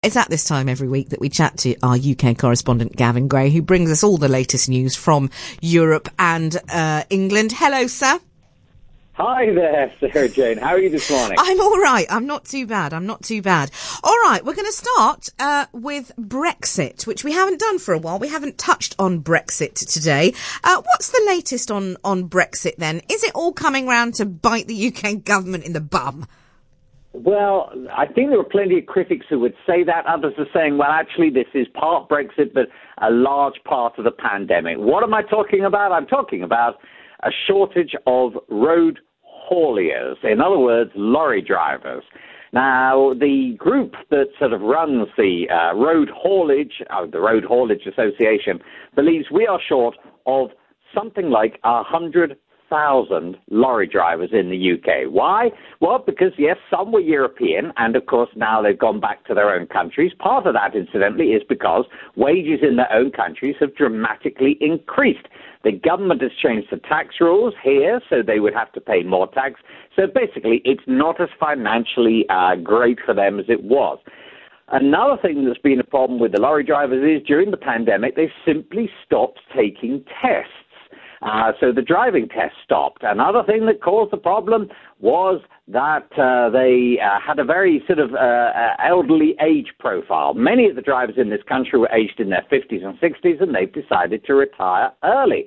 It's at this time every week that we chat to our UK correspondent Gavin Gray, who brings us all the latest news from Europe and England. Hello, sir. Hi there, Sarah Jane. How are you this morning? I'm all right. I'm not too bad. All right, we're going to start with Brexit, which we haven't done for a while. We haven't touched on Brexit today. What's the latest on Brexit then? Is it all coming round to bite the UK government in the bum? Well, I think there are plenty of critics who would say that. Others are saying, well, actually, this is part Brexit, but a large part of the pandemic. What am I talking about? I'm talking about a shortage of road hauliers. In other words, lorry drivers. Now, the group that sort of runs the Road Haulage Association, believes we are short of something like 100,000 lorry drivers in the UK. Why? Well, because, yes, some were European, and, of course, now they've gone back to their own countries. Part of that, incidentally, is because wages in their own countries have dramatically increased. The government has changed the tax rules here, so they would have to pay more tax. So, basically, it's not as financially great for them as it was. Another thing that's been a problem with the lorry drivers is during the pandemic, they simply stopped taking tests. So the driving test stopped. Another thing that caused the problem was that they had a very sort of elderly age profile. Many of the drivers in this country were aged in their 50s and 60s, and they've decided to retire early.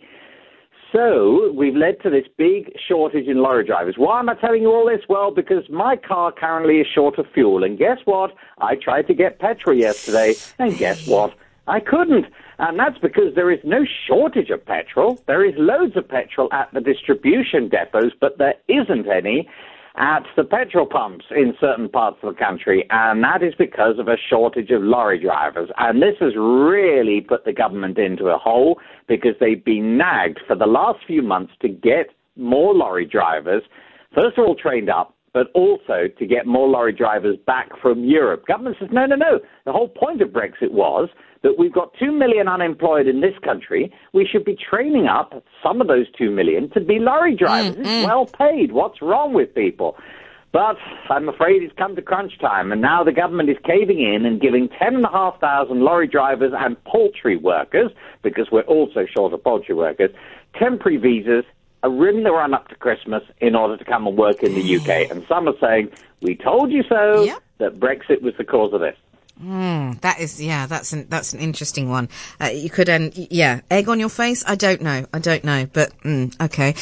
So we've led to this big shortage in lorry drivers. Why am I telling you all this? Well, because my car currently is short of fuel. And guess what? I tried to get petrol yesterday, and guess what? I couldn't. And that's because there is no shortage of petrol. There is loads of petrol at the distribution depots, but there isn't any at the petrol pumps in certain parts of the country. And that is because of a shortage of lorry drivers. And this has really put the government into a hole because they've been nagged for the last few months to get more lorry drivers, first of all trained up, but also to get more lorry drivers back from Europe. Government says, no. The whole point of Brexit was that we've got 2 million unemployed in this country. We should be training up some of those 2 million to be lorry drivers. It's well paid. What's wrong with people? But I'm afraid it's come to crunch time, and now the government is caving in and giving 10,500 lorry drivers and poultry workers, because we're also short of poultry workers, temporary visas in the run-up to Christmas in order to come and work in the UK. And some are saying, we told you so, that Brexit was the cause of this. That's an interesting one. You could egg on your face. I don't know, but okay.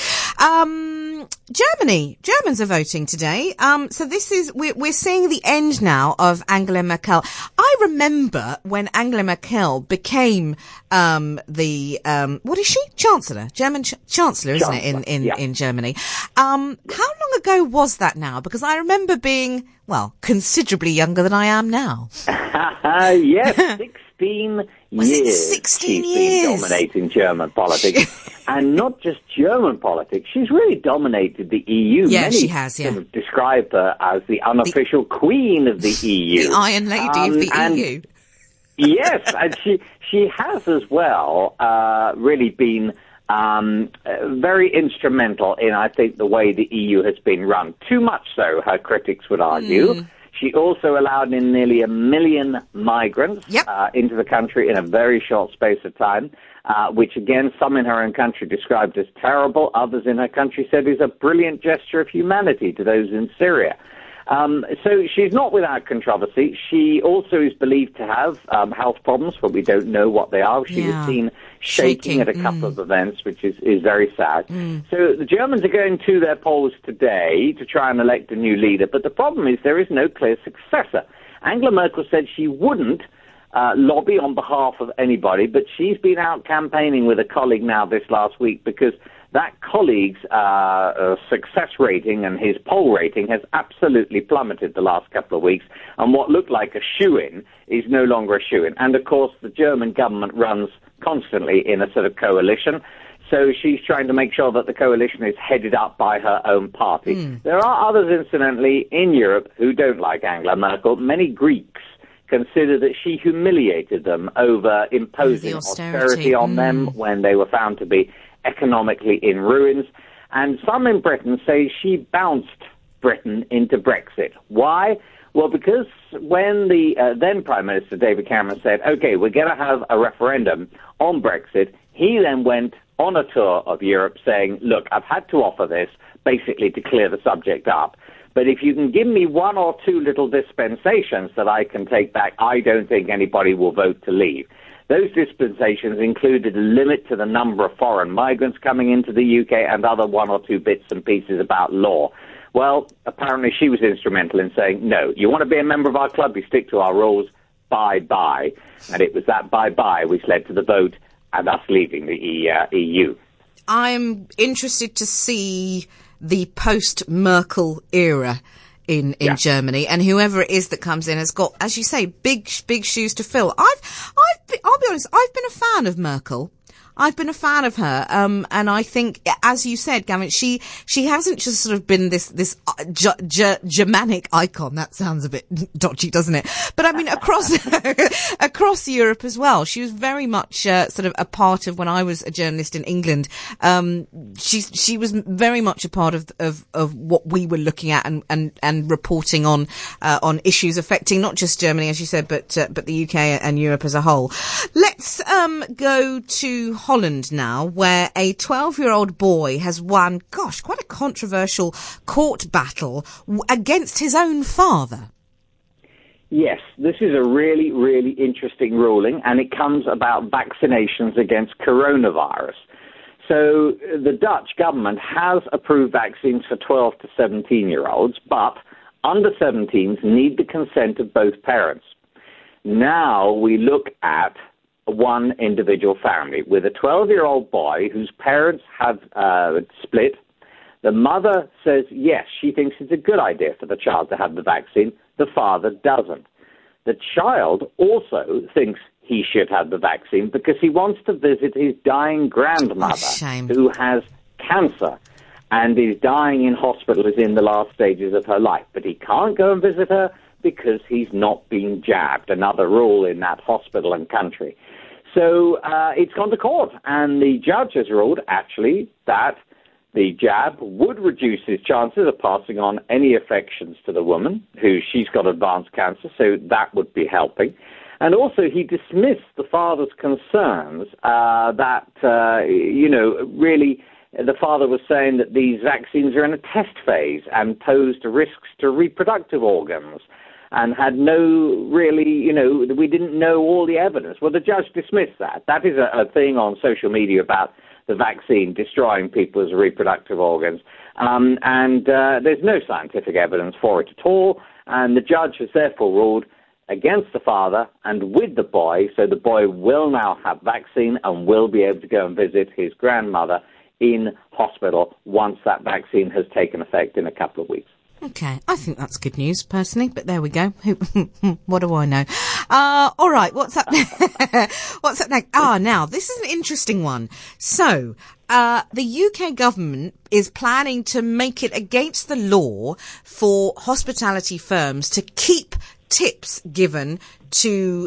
Germans are voting today. So we're seeing the end now of Angela Merkel. I remember when Angela Merkel became what is she? Chancellor, German Chancellor, isn't it? In Germany. How long ago was that now? Because I remember being considerably younger than I am now. Yes, 16 Was years. it 16 she's years? been dominating German politics. And not just German politics, she's really dominated the EU. Yeah, Many she has, sort of describe her as the unofficial queen of the EU. The Iron Lady of the EU. Yes, and she has as well really been very instrumental in, I think, the way the EU has been run. Too much so, her critics would argue. She also allowed in nearly 1 million migrants into the country in a very short space of time, which, again, some in her own country described as terrible. Others in her country said is a brilliant gesture of humanity to those in Syria. So she's not without controversy. She also is believed to have health problems, but we don't know what they are. She was seen shaking at a couple of events, which is very sad. So the Germans are going to their polls today to try and elect a new leader, but the problem is there is no clear successor. Angela Merkel said she wouldn't lobby on behalf of anybody, but she's been out campaigning with a colleague now this last week because that colleague's success rating and his poll rating has absolutely plummeted the last couple of weeks, and what looked like a shoo-in is no longer a shoo-in. And, of course, the German government runs constantly in a sort of coalition, so she's trying to make sure that the coalition is headed up by her own party. There are others, incidentally, in Europe who don't like Angela Merkel. Many Greeks consider that she humiliated them over imposing austerity on them when they were found to be economically in ruins, and some in Britain say she bounced Britain into Brexit. Why? Well, because when the then Prime Minister David Cameron said, okay, we're going to have a referendum on Brexit, he then went on a tour of Europe saying, look, I've had to offer this basically to clear the subject up. But if you can give me one or two little dispensations that I can take back, I don't think anybody will vote to leave. Those dispensations included a limit to the number of foreign migrants coming into the UK and other one or two bits and pieces about law. Well, apparently she was instrumental in saying, no, you want to be a member of our club, you stick to our rules, bye-bye. And it was that bye-bye which led to the vote and us leaving the EU. I'm interested to see the post-Merkel era in Germany, and whoever it is that comes in has got, as you say, big shoes to fill. I'll be honest, I've been a fan of Merkel. I've been a fan of her, and I think, as you said, Gavin, she hasn't just sort of been this Germanic icon. That sounds a bit dodgy, doesn't it? But I mean, across Europe as well, she was very much sort of a part of when I was a journalist in England. She was very much a part of what we were looking at and reporting on issues affecting not just Germany, as you said, but the UK and Europe as a whole. Let's go to Holland now, where a 12-year-old boy has won, quite a controversial court battle against his own father. Yes, this is a really, really interesting ruling, and it comes about vaccinations against coronavirus. So the Dutch government has approved vaccines for 12 to 17-year-olds, but under 17s need the consent of both parents. Now we look at one individual family with a 12-year-old boy whose parents have split. The mother says, yes, she thinks it's a good idea for the child to have the vaccine. The father doesn't. The child also thinks he should have the vaccine because he wants to visit his dying grandmother who has cancer and is dying in hospital, is in the last stages of her life. But he can't go and visit her because he's not been jabbed, another rule in that hospital and country. So it's gone to court, and the judge has ruled, actually, that the jab would reduce his chances of passing on any affections to the woman, who she's got advanced cancer, so that would be helping. And also he dismissed the father's concerns that, really the father was saying that these vaccines are in a test phase and posed risks to reproductive organs, and had no really, we didn't know all the evidence. Well, the judge dismissed that. That is a thing on social media about the vaccine destroying people's reproductive organs. And there's no scientific evidence for it at all. And the judge has therefore ruled against the father and with the boy, so the boy will now have vaccine and will be able to go and visit his grandmother in hospital once that vaccine has taken effect in a couple of weeks. Okay, I think that's good news, personally, but there we go. What do I know? All right, what's up? What's up next? Now, this is an interesting one. So, the UK government is planning to make it against the law for hospitality firms to keep tips given to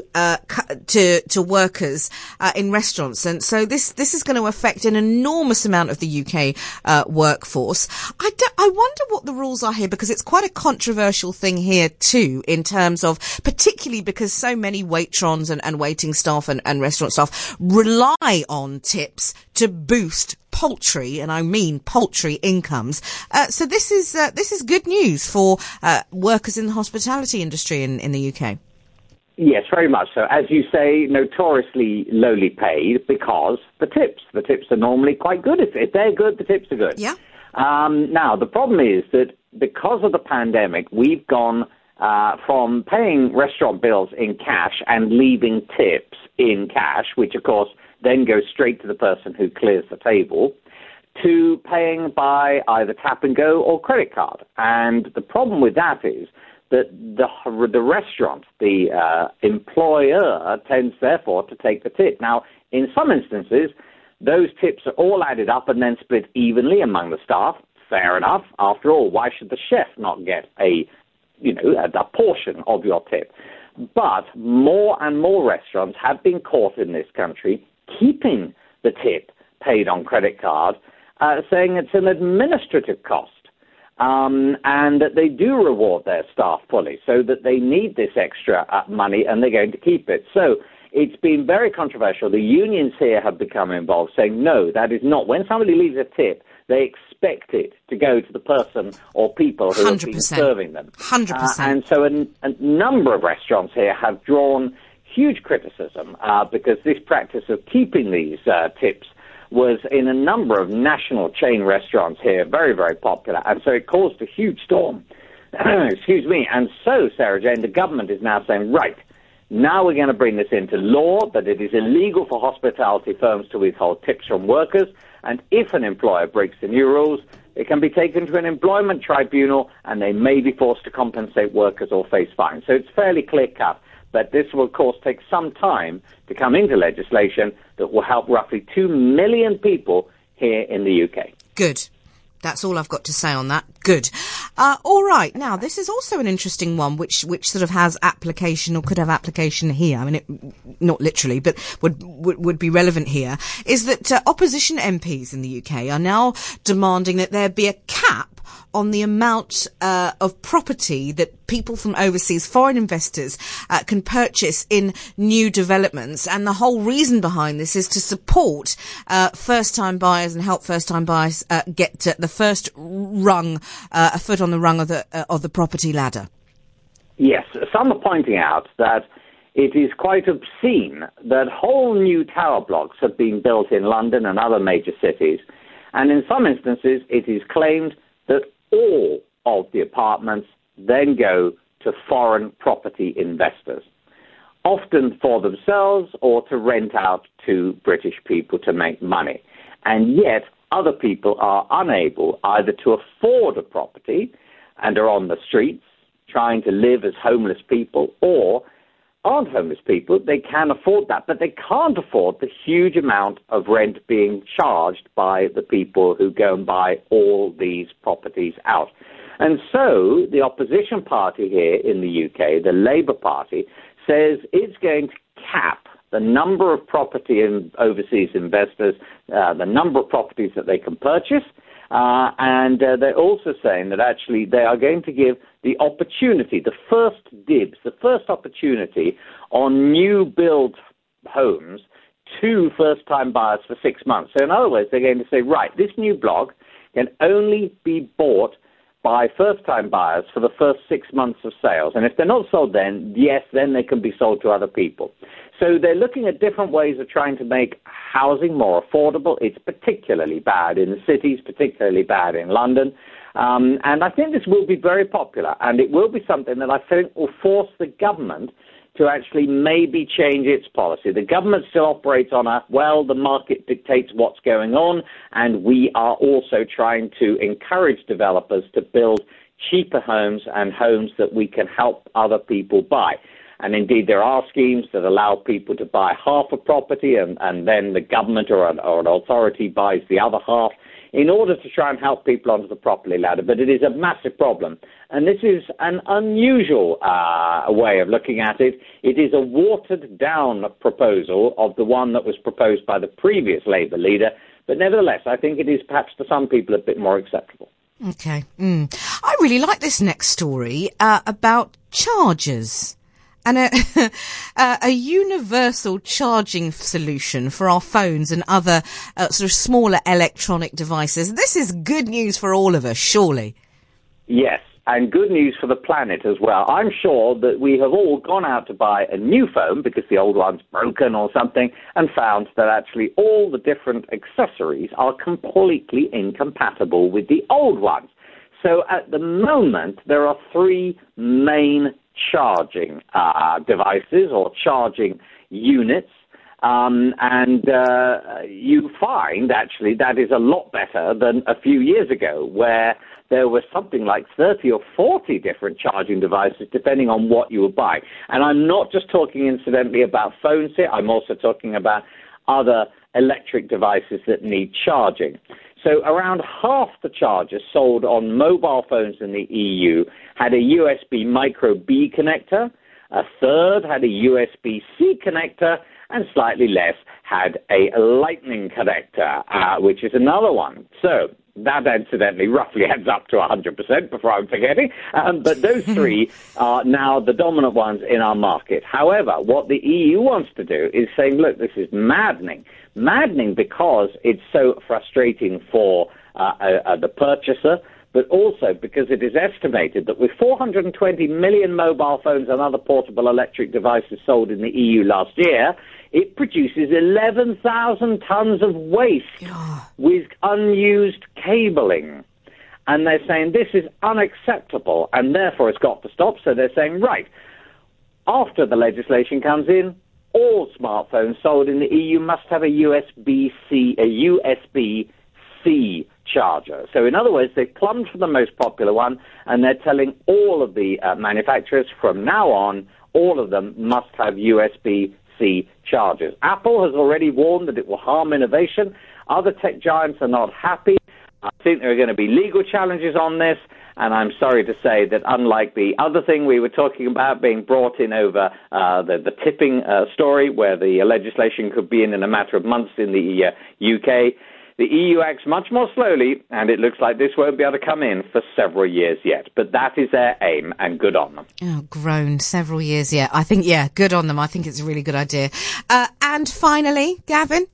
workers in restaurants, and so this is going to affect an enormous amount of the UK workforce. I wonder what the rules are here, because it's quite a controversial thing here too, in terms of, particularly because so many waitrons and waiting staff and restaurant staff rely on tips to boost poultry, and I mean poultry incomes. So this is good news for workers in the hospitality industry in the UK. Yes, very much so. As you say, notoriously lowly paid because the tips are normally quite good. If they're good, the tips are good. Yeah. Now, the problem is that because of the pandemic, we've gone from paying restaurant bills in cash and leaving tips in cash, which, of course, then goes straight to the person who clears the table, to paying by either tap and go or credit card. And the problem with that is that the restaurant, the employer, tends, therefore, to take the tip. Now, in some instances, those tips are all added up and then split evenly among the staff. Fair enough. After all, why should the chef not get a portion of your tip? But more and more restaurants have been caught in this country keeping the tip paid on credit card, saying it's an administrative cost. and that they do reward their staff fully, so that they need this extra money and they're going to keep it. So it's been very controversial. The unions here have become involved, saying, no, that is not. When somebody leaves a tip, they expect it to go to the person or people who 100%. Have been serving them. 100%. And so a number of restaurants here have drawn huge criticism because this practice of keeping these tips was in a number of national chain restaurants here very, very popular. And so it caused a huge storm. Excuse me. And so, Sarah Jane, the government is now saying, right, now we're going to bring this into law, that it is illegal for hospitality firms to withhold tips from workers. And if an employer breaks the new rules, it can be taken to an employment tribunal and they may be forced to compensate workers or face fines. So it's fairly clear-cut. But this will, of course, take some time to come into legislation that will help roughly 2 million people here in the UK. Good. That's all I've got to say on that. Good. All right. Now, this is also an interesting one, which sort of has application or could have application here. I mean, not literally, but would be relevant here. Is that opposition MPs in the UK are now demanding that there be a cap on the amount of property that people from overseas, foreign investors, can purchase in new developments. And the whole reason behind this is to support first-time buyers and help first-time buyers get the first rung, a foot on the rung of the property ladder. Yes, some are pointing out that it is quite obscene that whole new tower blocks have been built in London and other major cities. And in some instances, it is claimed that all of the apartments then go to foreign property investors, often for themselves or to rent out to British people to make money. And yet other people are unable either to afford a property and are on the streets trying to live as homeless people, or aren't homeless people. They can afford that, but they can't afford the huge amount of rent being charged by the people who go and buy all these properties out. And so the opposition party here in the UK, the Labour Party, says it's going to cap the number of property and overseas investors, the number of properties that they can purchase, and they're also saying that actually they are going to give the opportunity, the first dibs, the first opportunity on new build homes to first-time buyers for 6 months. So in other words, they're going to say, right, this new block can only be bought by first-time buyers for the first 6 months of sales. And if they're not sold then, yes, then they can be sold to other people. So they're looking at different ways of trying to make housing more affordable. It's particularly bad in the cities, particularly bad in London. And I think this will be very popular, and it will be something that I think will force the government to actually maybe change its policy. The government still operates on the market dictates what's going on, and we are also trying to encourage developers to build cheaper homes and homes that we can help other people buy. And indeed, there are schemes that allow people to buy half a property and then the government or an authority buys the other half in order to try and help people onto the property ladder. But it is a massive problem. And this is an unusual way of looking at it. It is a watered-down proposal of the one that was proposed by the previous Labour leader. But nevertheless, I think it is perhaps to some people a bit more acceptable. Okay. I really like this next story about chargers. And a universal charging solution for our phones and other sort of smaller electronic devices. This is good news for all of us, surely. Yes, and good news for the planet as well. I'm sure that we have all gone out to buy a new phone because the old one's broken or something and found that actually all the different accessories are completely incompatible with the old ones. So at the moment, there are three main charging devices or charging units, and you find actually that is a lot better than a few years ago, where there was something like 30 or 40 different charging devices depending on what you were buying. And I'm not just talking incidentally about phones here, I'm also talking about other electric devices that need charging. So around half the chargers sold on mobile phones in the EU had a USB micro B connector, a third had a USB-C connector, and slightly less had a lightning connector, which is another one. So that incidentally roughly adds up to 100% before I'm forgetting. But those three are now the dominant ones in our market. However, what the EU wants to do is saying, look, this is maddening. Maddening because it's so frustrating for the purchaser, but also because it is estimated that with 420 million mobile phones and other portable electric devices sold in the EU last year, it produces 11,000 tons of waste with unused cabling. And they're saying this is unacceptable, and therefore it's got to stop. So they're saying, right, after the legislation comes in, all smartphones sold in the EU must have a USB-C charger. So in other words, they've plumbed for the most popular one, and they're telling all of the manufacturers from now on, all of them must have USB-C chargers. Apple has already warned that it will harm innovation. Other tech giants are not happy. I think there are going to be legal challenges on this, and I'm sorry to say that unlike the other thing we were talking about being brought in over the tipping story, where the legislation could be in a matter of months in the UK, the EU acts much more slowly, and it looks like this won't be able to come in for several years yet. But that is their aim, and good on them. Oh, grown several years yet. I think, yeah, good on them. I think it's a really good idea. And finally, Gavin?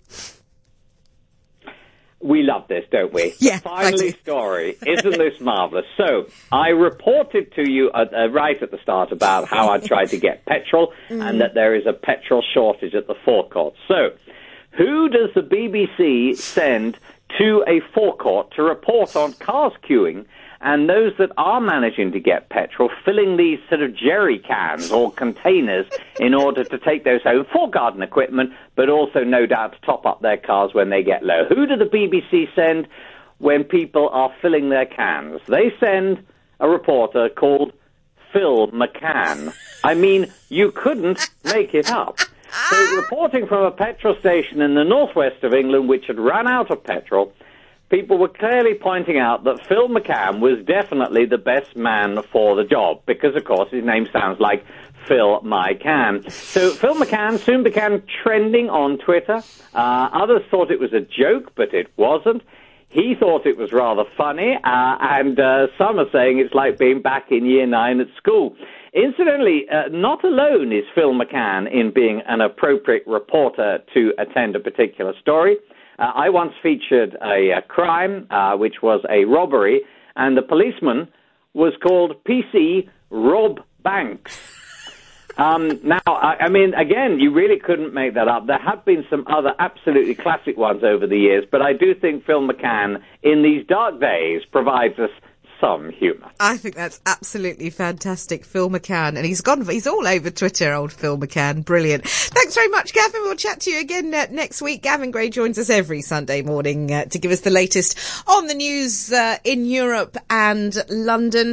We love this, don't we? Yeah. The finally story. Isn't this marvellous? So I reported to you right at the start about how I tried to get petrol and that there is a petrol shortage at the forecourt. So who does the BBC send to a forecourt to report on cars queuing and those that are managing to get petrol filling these sort of jerry cans or containers in order to take those home for garden equipment, but also no doubt to top up their cars when they get low? Who do the BBC send when people are filling their cans? They send a reporter called Phil McCann. I mean, you couldn't make it up. So reporting from a petrol station in the northwest of England which had run out of petrol, people were clearly pointing out that Phil McCann was definitely the best man for the job because, of course, his name sounds like Phil My Can. So Phil McCann soon began trending on Twitter. Others thought it was a joke, but it wasn't. He thought it was rather funny, and some are saying it's like being back in year 9 at school. Incidentally, not alone is Phil McCann in being an appropriate reporter to attend a particular story. I once featured a crime, which was a robbery, and the policeman was called PC Rob Banks. Now, I mean, again, you really couldn't make that up. There have been some other absolutely classic ones over the years, but I do think Phil McCann, in these dark days, provides us some humour. I think that's absolutely fantastic, Phil McCann. And he's all over Twitter, old Phil McCann. Brilliant. Thanks very much, Gavin. We'll chat to you again next week. Gavin Gray joins us every Sunday morning to give us the latest on the news in Europe and London.